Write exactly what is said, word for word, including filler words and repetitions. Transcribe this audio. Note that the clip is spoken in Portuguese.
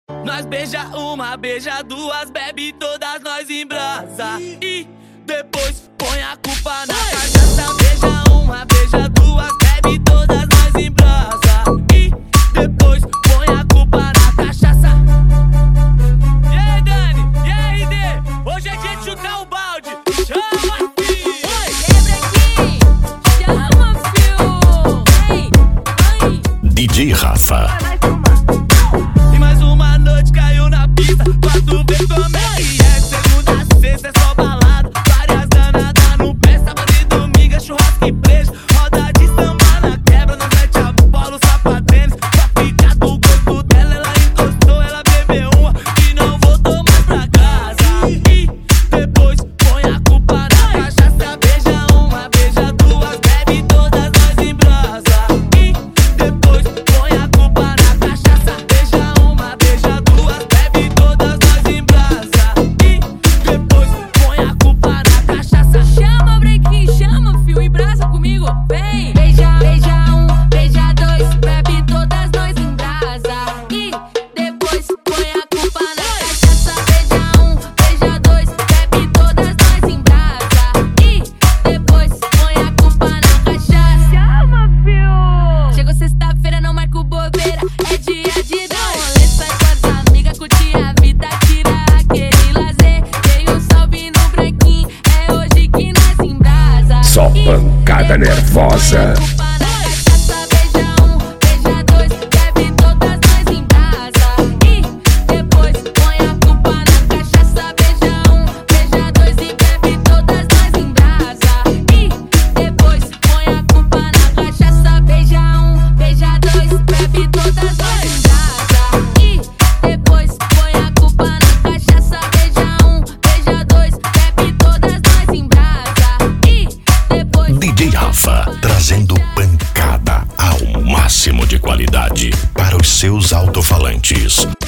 Nós beija uma, beija duas, bebe todas nós em brasa. E depois põe a culpa na cachaça. Beija uma, beija duas, bebe todas nós em brasa. E depois põe a culpa na cachaça. E aí, Dani? E aí, Dê? Hoje é dia de chutar o balde. Chama, filho! Oi, Brequim! Chama, filho! Vem, vem! D J Rafa. E mais uma noite caiu na pista, pra tu ver como é que é. Segunda a sexta é só balada, várias danadas no pé. Sábado e domingo é churrasco e breja, roda de samba na quebra. Nós mete a bola, o sapatênis, pra ficar do gosto dela. Ela encostou, ela bebeu uma e não voltou mais pra casa. E depois põe a culpa na cachaça. Beija uma, beija duas, bebe todas nós em brasa. E depois põe a culpa na cachaça. Beija uma, beija duas, bebe todas nós em brasa. E depois põe a culpa na cachaça. Chama, Brequim, chama, filho, em brasa comigo, vem! Beija, beija um, beija dois, bebe todas nós em brasa. E depois põe a culpa na cachaça. Beija um, beija dois, bebe todas nós em brasa. E depois põe a culpa na cachaça. Chama, filho! Chegou sexta-feira, não marco bobeira, é dia de dar um rolê. Sai com as amigas, curtir a vida, tira aquele lazer. Dei um salve no Brequim, é hoje que nós em brasa. Só E pancada depois nervosa. põe a culpa na cachaça. Beija um, beija dois, bebe todas nós em brasa. E depois põe a culpa na cachaça. Beija um, beija dois e bebe todas nós em brasa. E depois põe a culpa na cachaça. Beija um, beija dois, bebe todas nós em brasa. E depois põe a culpa na cachaça. Beija um, beija dois, bebe todas nós em brasa. E depois D J Rafa, trazendo pancada ao máximo de qualidade para os seus alto-falantes.